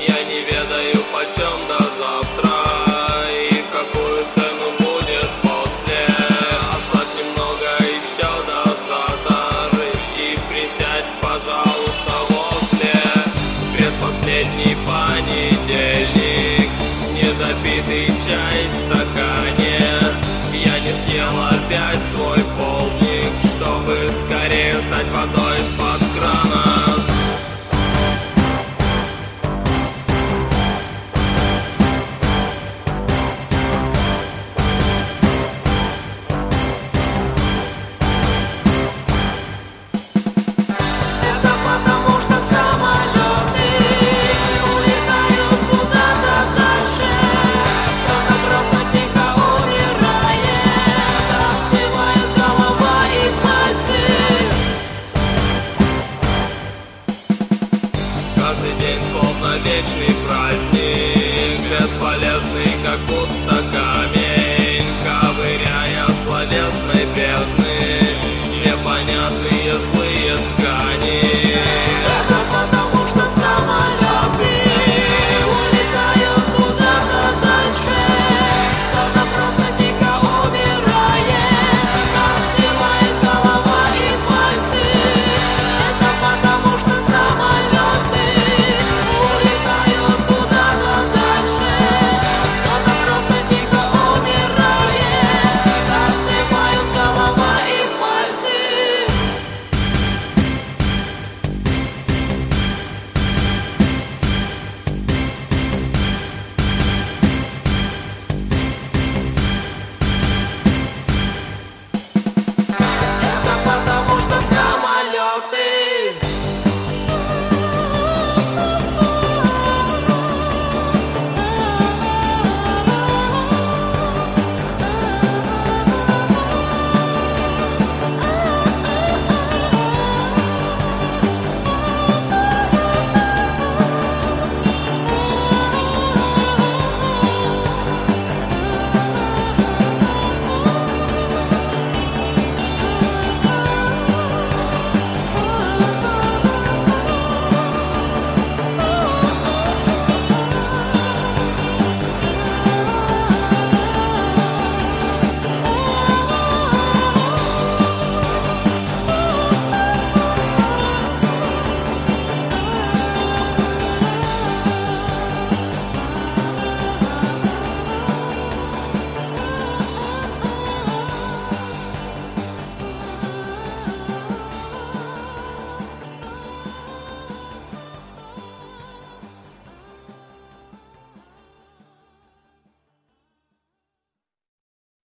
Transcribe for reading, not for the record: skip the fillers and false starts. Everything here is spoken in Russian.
Я не ведаю, почем до завтра и в какую цену будет после. Ослабь немного еще дозатор и присядь, пожалуйста, возле. Предпоследний понедельник, недопитый чай в стакане. Я не съел опять свой полдник, чтобы скорее стать водой из-под крана. Каждый день словно вечный праздник, бесполезный, как будто